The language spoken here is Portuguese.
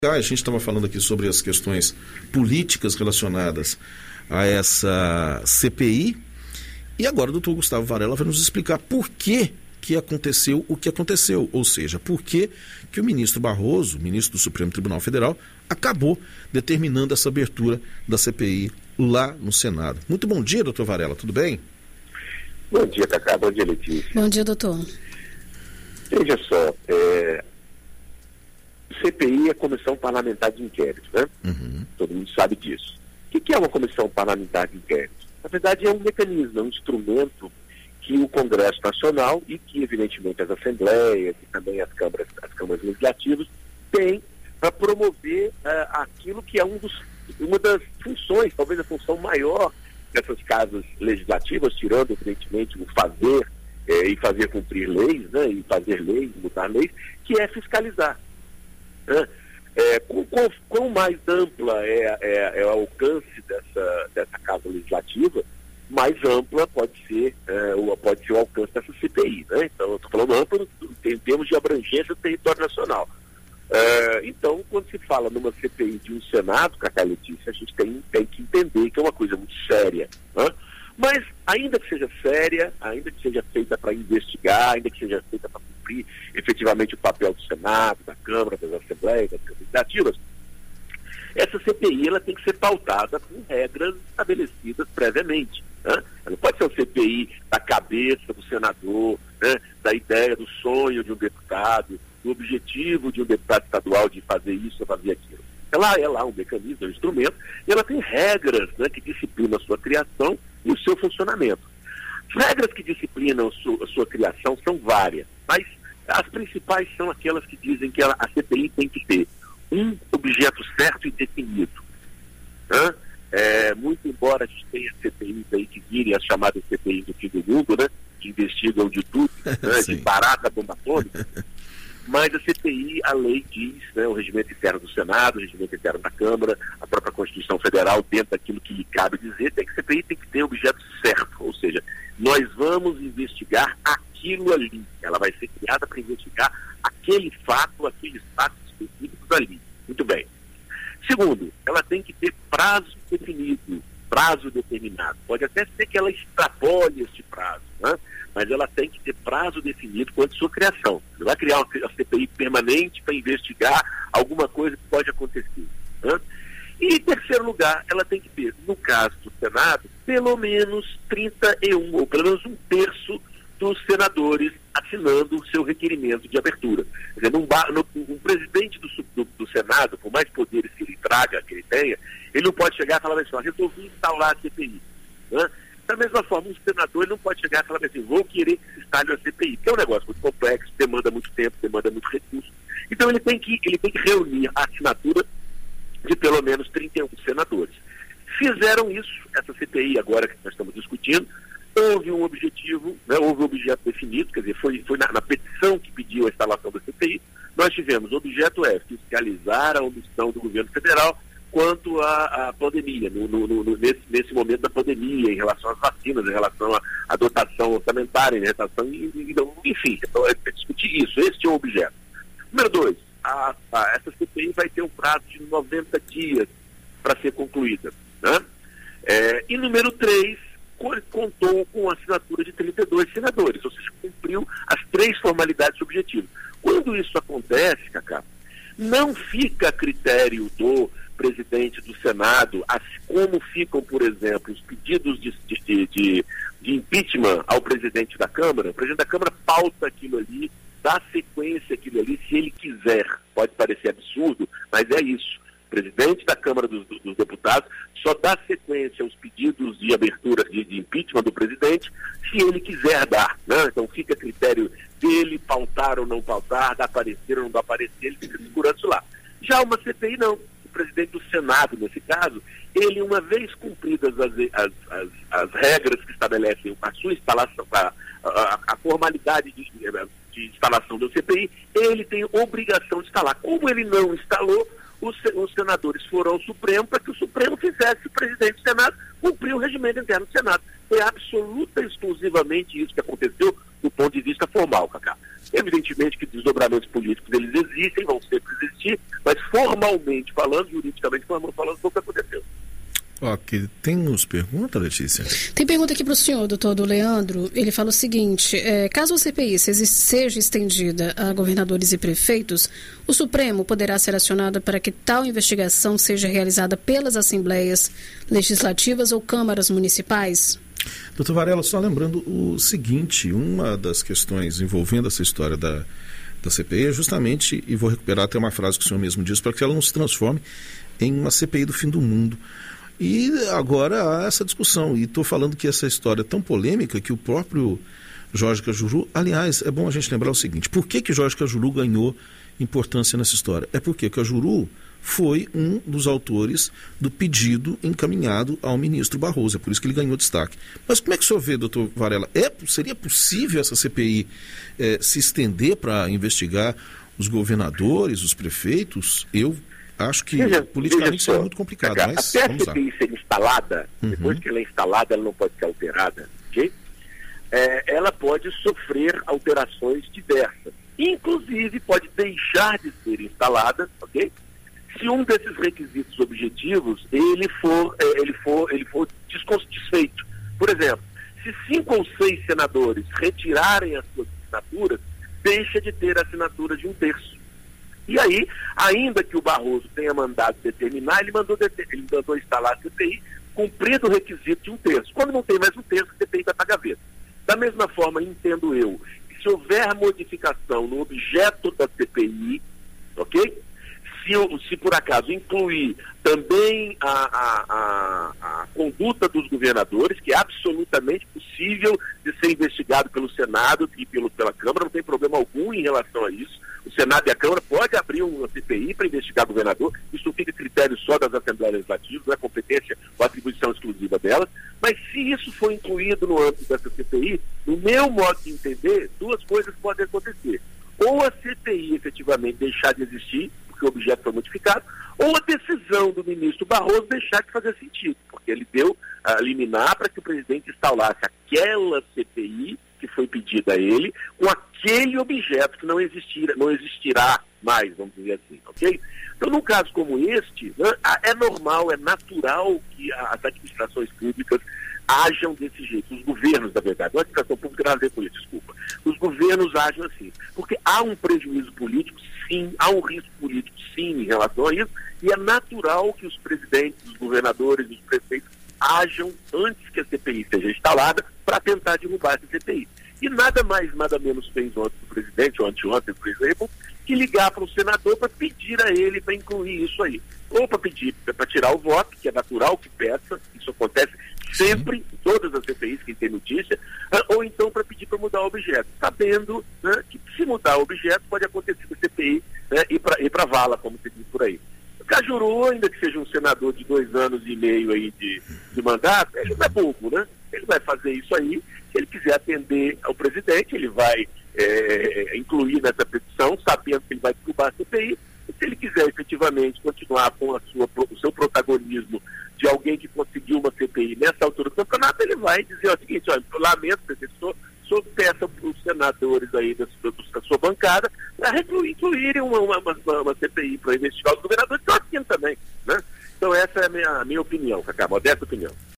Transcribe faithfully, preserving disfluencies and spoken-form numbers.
A gente estava falando aqui sobre as questões políticas relacionadas a essa C P I e agora o doutor Gustavo Varela vai nos explicar por que que aconteceu o que aconteceu, ou seja, por que que o ministro Barroso, ministro do Supremo Tribunal Federal, acabou determinando essa abertura da C P I lá no Senado. Muito bom dia, doutor Varela, tudo bem? Bom dia, Cacá, bom dia, Letícia. Bom dia, doutor. Veja só, é... C P I é Comissão Parlamentar de Inquérito, né? Uhum. Todo mundo sabe disso. O que é uma Comissão Parlamentar de Inquérito? Na verdade, é um mecanismo, é um instrumento que o Congresso Nacional e que, evidentemente, as assembleias e também as câmaras, as câmaras legislativas têm para promover uh, aquilo que é um dos, uma das funções, talvez a função maior dessas casas legislativas, tirando, evidentemente, o fazer eh, e fazer cumprir leis, né? E fazer leis, mudar leis, que é fiscalizar. É, com, com, quão mais ampla é, é, é o alcance dessa, dessa casa legislativa, mais ampla pode ser, é, o, pode ser o alcance dessa C P I, né? Então, eu estou falando amplo em termos de abrangência do território nacional. É, então, quando se fala numa C P I de um Senado, Cacá, Letícia, a gente tem, tem que entender que é uma coisa muito séria, né? Mas, ainda que seja séria, ainda que seja feita para investigar, ainda que seja feita para cumprir efetivamente o papel do Senado, da Câmara, das Assembleias, das Câmaras Legislativas, essa C P I ela tem que ser pautada com regras estabelecidas previamente, né? Ela não pode ser uma C P I da cabeça do senador, né? Da ideia, do sonho de um deputado, do objetivo de um deputado estadual de fazer isso ou fazer aquilo. Ela é lá um mecanismo, um instrumento, e ela tem regras, né, que disciplinam a sua criação e o seu funcionamento. As regras que disciplinam a sua, a sua criação são várias, mas as principais são aquelas que dizem que ela, a C P I tem que ter um objeto certo e definido. Né? É, muito embora a gente tenha C P Is aí que virem as chamadas C P Is do fim do mundo, né, que investigam de tudo, né, de barata, bomba atômica, mas a C P I, a lei diz, né, o regimento interno do Senado, o regimento interno da Câmara, a própria Constituição Federal, dentro daquilo que lhe cabe dizer, tem que a C P I tem que ter o objeto certo, ou seja, nós vamos investigar aquilo ali. Ela vai ser criada para investigar aquele fato, aqueles fatos específicos ali. Muito bem. Segundo, ela tem que ter prazo definido, prazo determinado. Pode até ser que ela extrapole este prazo, né? Mas ela tem que ter prazo definido quanto à sua criação. Você vai criar uma C P I permanente para investigar alguma coisa que pode acontecer, né? E, em terceiro lugar, ela tem que ter, no caso do Senado, pelo menos trinta e um, ou pelo menos um terço dos senadores assinando o seu requerimento de abertura. Quer dizer, um presidente do, do, do Senado, por mais poderes que ele traga, que ele tenha, ele não pode chegar e falar assim, resolvi instaurar a C P I, né? Da mesma forma, um senador ele não pode chegar e falar assim, vou querer que se instale a C P I, que é um negócio muito complexo, demanda muito tempo, demanda muito recurso. Então ele tem que, ele tem que reunir a assinatura de pelo menos trinta e um senadores. Fizeram isso, essa C P I agora que nós estamos discutindo, houve um objetivo, né, houve um objeto definido, quer dizer, foi, foi na, na petição que pediu a instalação da C P I, nós tivemos, o objeto é fiscalizar a omissão do governo federal quanto à, à pandemia, no, no, no, nesse, nesse momento da pandemia, em relação às vacinas, em relação à, à dotação orçamentária, em relação, enfim, então, é discutir isso, esse é o objeto. Número dois, a, a, essa C P I vai ter um prazo de noventa dias para ser concluída, né? É, e número três, contou com a assinatura de trinta e dois senadores, ou seja, cumpriu as três formalidades objetivas. Quando isso acontece, Cacá, não fica a critério do presidente do Senado, assim como ficam, por exemplo, os pedidos de, de, de, de impeachment ao presidente da Câmara. O presidente da Câmara pauta aquilo ali, dá sequência àquilo ali, se ele quiser. Pode parecer absurdo, mas é isso. O presidente da Câmara dos, dos Deputados só dá sequência aos pedidos de abertura de, de impeachment do presidente se ele quiser dar, né? Então fica a critério dele pautar ou não pautar, dar aparecer ou não dar aparecer, ele fica segurando isso lá. Já uma C P I não. O presidente do Senado, nesse caso, ele, uma vez cumpridas as, as, as, as regras que estabelecem a sua instalação, a, a, a formalidade de, de instalação do C P I, ele tem obrigação de instalar. Como ele não instalou, os, os senadores foram ao Supremo para que o Supremo fizesse o presidente do Senado cumprir o regimento interno do Senado. Foi absoluta e exclusivamente isso que aconteceu do ponto de vista formal, Cacá. Evidentemente que desdobramentos políticos eles existem, vão sempre existir, mas formalmente falando, juridicamente falando, nunca aconteceu. Ok. Temos pergunta, Letícia? Tem pergunta aqui para o senhor, doutor do Leandro. Ele fala o seguinte, é, caso a C P I seja estendida a governadores e prefeitos, o Supremo poderá ser acionado para que tal investigação seja realizada pelas assembleias legislativas ou câmaras municipais? Doutor Varela, só lembrando o seguinte, uma das questões envolvendo essa história da, da C P I é justamente, e vou recuperar até uma frase que o senhor mesmo disse, para que ela não se transforme em uma C P I do fim do mundo. E agora há essa discussão, e estou falando que essa história é tão polêmica que o próprio Jorge Cajuru, aliás, é bom a gente lembrar o seguinte, por que que Jorge Cajuru ganhou importância nessa história? É porque Cajuru foi um dos autores do pedido encaminhado ao ministro Barroso, é por isso que ele ganhou destaque. Mas como é que o senhor vê, doutor Varela, é, seria possível essa C P I é, se estender para investigar os governadores, os prefeitos? Eu acho que veja, politicamente veja seria muito complicado, a, mas até vamos a C P I lá. Ser instalada, uhum. Depois que ela é instalada, ela não pode ser alterada, ok? É, ela pode sofrer alterações diversas. Inclusive, pode deixar de ser instalada, ok? Se um desses requisitos objetivos, ele for, ele for, ele for desfeito. Por exemplo, se cinco ou seis senadores retirarem as suas assinaturas, deixa de ter a assinatura de um terço. E aí, ainda que o Barroso tenha mandado determinar, ele mandou, ele mandou instalar a C P I cumprindo o requisito de um terço. Quando não tem mais um terço, a C P I vai para a gaveta. Da mesma forma, entendo eu, que se houver modificação no objeto da C P I, ok? Se, se por acaso incluir também a, a, a, a conduta dos governadores, que é absolutamente possível de ser investigado pelo Senado e pelo, pela Câmara, não tem problema algum em relação a isso. O Senado e a Câmara podem abrir uma C P I para investigar governador, isso fica a critério só das Assembleias Legislativas, não é competência ou atribuição exclusiva delas, mas se isso for incluído no âmbito dessa C P I, no meu modo de entender, duas coisas podem acontecer. Ou a C P I efetivamente deixar de existir, porque o objeto foi modificado, ou a decisão do ministro Barroso deixar de fazer sentido, porque ele deu a liminar para que o presidente instalasse aquela C P I que foi pedida a ele, com aquele objeto que não, existir, não existirá mais, vamos dizer assim, ok? Então, num caso como este, né, é normal, é natural que as administrações públicas ajam desse jeito, os governos, na verdade, não a administração pública não tem a ver com isso, desculpa, os governos agem assim, porque há um prejuízo político, sim, há um risco político, sim, em relação a isso, e é natural que os presidentes, os governadores, os prefeitos ajam antes que a C P I seja instalada para tentar derrubar essa C P I. E nada mais, nada menos fez ontem o presidente, ou anteontem, por exemplo, que ligar para o senador para pedir a ele para incluir isso aí. Ou para pedir, para tirar o voto, que é natural que peça, isso acontece sempre, em todas as C P Is que tem notícia, ou então para pedir para mudar o objeto, sabendo, né, que se mudar o objeto pode acontecer com a C P I, né, ir para ir para a vala, como se diz por aí. O Cajuru, ainda que seja um senador de dois anos e meio aí de, de mandato, ele não é bobo, né? Ele vai fazer isso aí, se ele quiser atender ao presidente, ele vai é, incluir nessa petição, sabendo que ele vai derrubar a C P I, e se ele quiser efetivamente continuar com a sua, o seu protagonismo de alguém que conseguiu uma C P I nessa altura do campeonato, ele vai dizer ó, o seguinte, olha, eu lamento, professor, sou peça para os senadores aí da, da sua bancada para incluírem uma, uma, uma, uma C P I para investigar os governadores, que eu assino também, né? Então essa é a minha, a minha opinião, Cacá, modesta opinião.